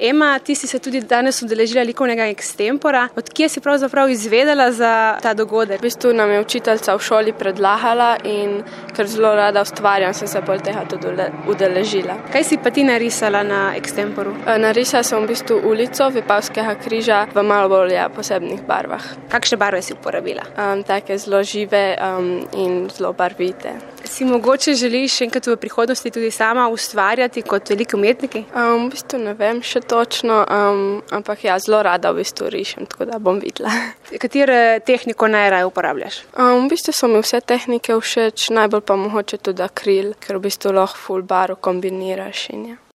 Ema, ti si se tudi danes udeležila likovnega ekstempora. Od kje si pravzaprav izvedela za ta dogodek? V bistvu nam je učiteljica v šoli predlagala in ker zelo rada ustvarjam, sem se bolj tega tudi udeležila. Kaj si pa ti narisala na ekstemporu? Narisala sem v bistvu ulico Vipavskega križa v malo bolj posebnih barvah. Kakšne barve si uporabila? Take zelo žive in zelo barvite. Si mogoče želiš enkrat v prihodnosti tudi sama ustvarjati kot veliki umetniki? V bistvu ne vem še točno, ampak ja, zelo rada v bistvu rišem, tako da bom videla. Katero tehniko najraje uporabljaš? V bistvu so mi vse tehnike všeč, najbolj pa mogoče tudi akril, ker v bistvu lahko ful barv kombiniraš in ja.